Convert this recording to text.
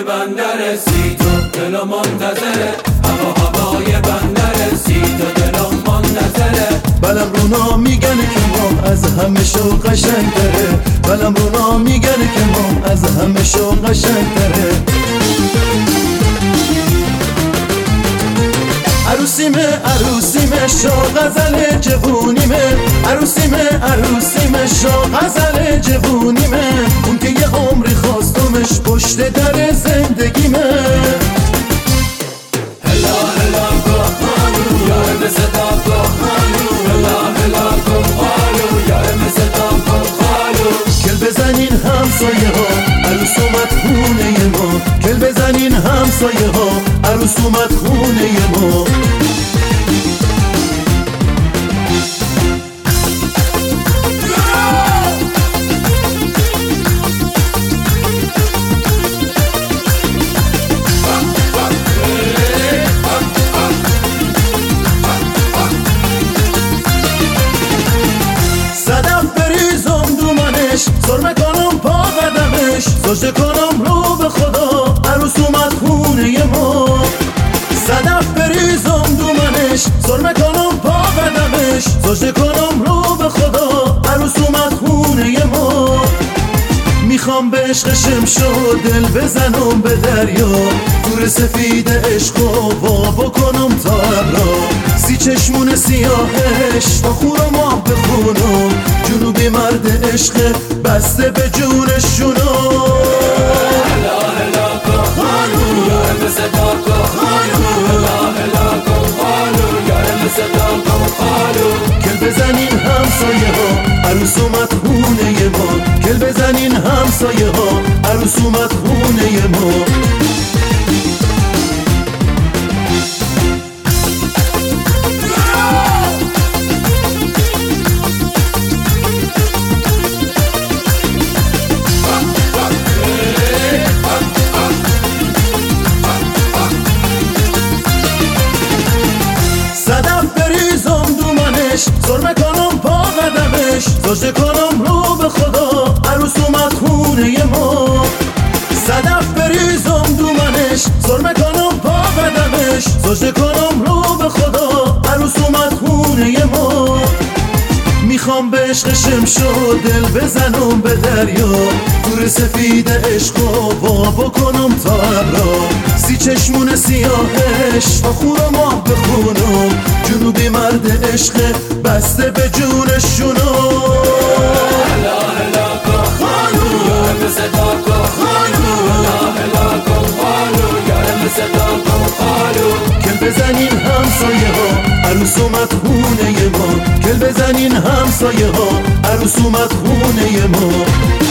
بندر سی تو دلم منتظره، هوای بندر سی تو دلم منتظره. بلم رونا میگن که ما از همه شو قشنگتره، بلم رونا میگن که ما از همه شو قشنگتره. عروسیمه شو غزل جوونیمه، عروسیمه شو غزل جوونیمه. اون که یه عمری خواستمش پشت در زندگیمه. هلا هلا گفتانو یار به صدا گفتانو، هلا هلا گفتانو یار به صدا گفتانو. کل بزنین همسایه ها عروس اومد خونه ما، کل بزنین همسایه ها عروس اومد خونه ما. سرمه کنم پا قدمش، سجده کنم رو به خدا عروس اومد خونه ما. صدف بریزم دومنش، سرمه کنم پا قدمش، سجده کنم رو به خدا عروس اومد خونه ما. میخوام به عشق شمشو دل بزنم به دریا، دور سفید عشقو وا بکنم تا ابرا. سی چشمون سیاهش تا خور و ماه بخونم، جنوبی مرد عشق بسته به جونشونو. هلا هلا کهانو یار به صدا کهانو، هلا هلا کهانو یار به صدا کهانو. کل بزنین همسایه ها عروس اومد خونه ما، کل بزنین همسایه ها عروس اومد خونه ما. سرمه کنم پا قدمش، سجده کنم رو به خدا عروس اومد خونه ما. صدف بریزم دومنش، سرمه کنم پا قدمش، سجده کنم رو به خدا عروس اومد خونه ما. میخوام به عشق شمشو دل بزنم به دریا، دور سفید عشقو وا بکنم تا ابرا. سی چشمون سیاهش تا خور و ماه بخونم، جنوبی مرد عشق بسته به جونشونو. هلا هلا کهانو یار به صدا کهانو، هلا هلا کهانو یار به صدا کهانو. کل بزنین همسایه ها عروس اومد خونه ما، کل بزنین همسایه ها عروس اومد خونه ما.